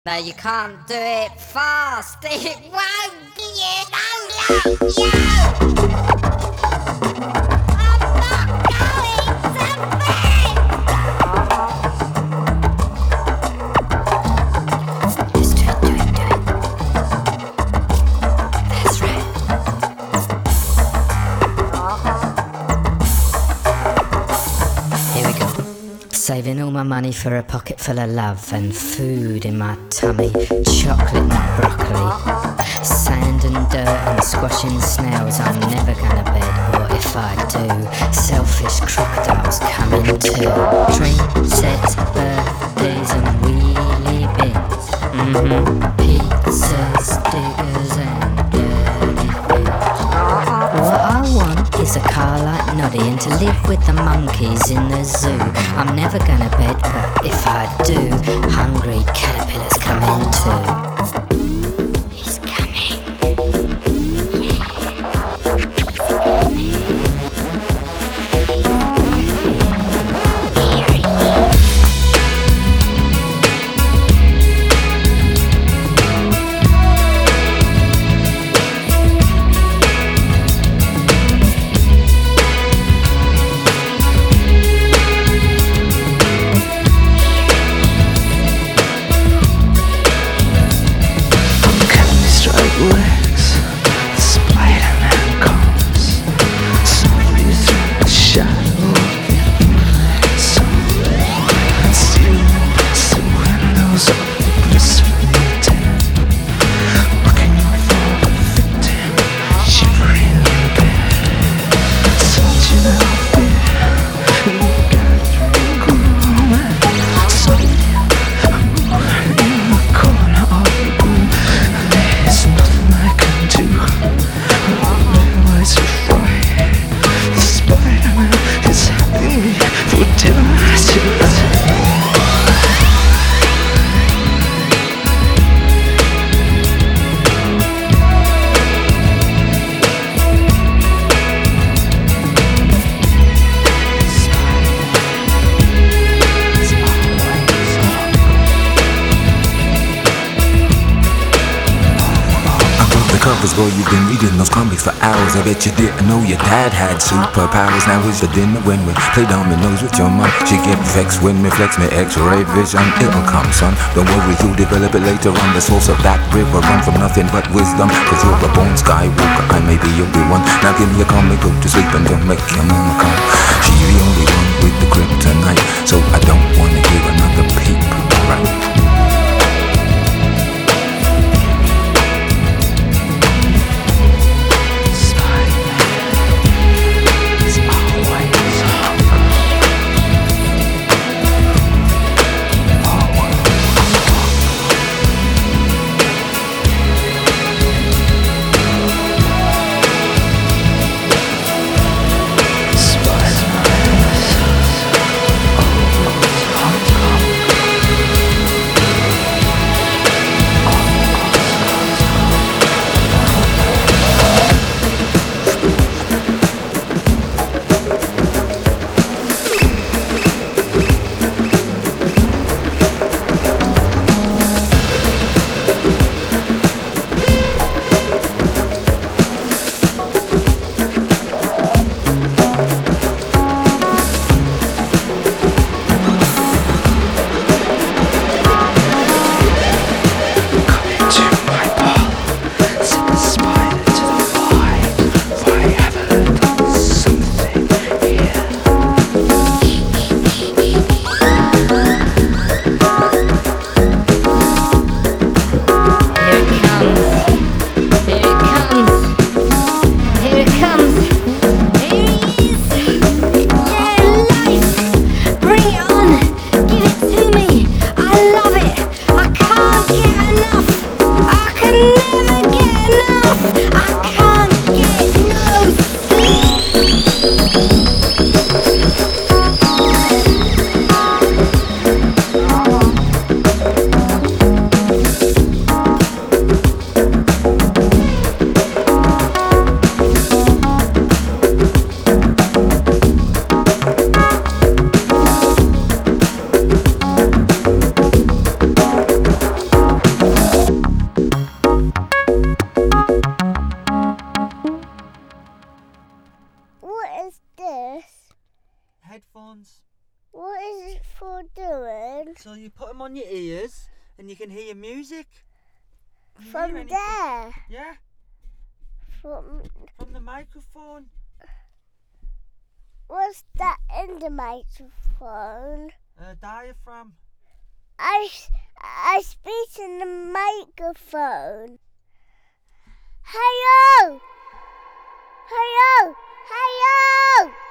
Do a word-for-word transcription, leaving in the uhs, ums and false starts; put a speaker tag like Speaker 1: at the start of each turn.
Speaker 1: But you can't do it fast. It won't be you. No, no, you. I'm not going to bed. Just do it, do it, do it. That's right. Here we go. Saving all my money for a pocket full of love and food in my tummy, chocolate and broccoli, sand and dirt and squashing snails. I'm never gonna bed, or if I do, selfish crocodiles coming too. Train sets, birthdays and wheelie bins, mm-hmm. Pizzas, diggers and dirty bits. What I want is a car like Noddy and to live with the monkeys in the zoo. I'm never gonna bed, but if I do, hungry caterpillars come in too. He's coming.
Speaker 2: Boy, you've been reading those comics for hours. I bet you didn't know your dad had superpowers. Now it's your dinner when we play dominoes with your mom. She get vexed when me flex me x-ray vision. It'll come, son. Don't worry, you'll develop it later on. The source of that river run from nothing but wisdom. Cause you're a born skywalker, I may be your one. Now give me a comic, go to sleep and don't make your mama come. She's the only one with the kryptonite, so I don't wanna hear another peep, right?
Speaker 3: headphones.
Speaker 4: What is it for doing?
Speaker 3: So you put them on your ears and you can hear music. Can you hear
Speaker 4: From
Speaker 3: anything?
Speaker 4: there.
Speaker 3: Yeah,
Speaker 4: From
Speaker 3: from the microphone.
Speaker 4: what's that in the microphone?
Speaker 3: Uh, diaphragm.
Speaker 4: I I speak in the microphone. Hello! Hello! Hello!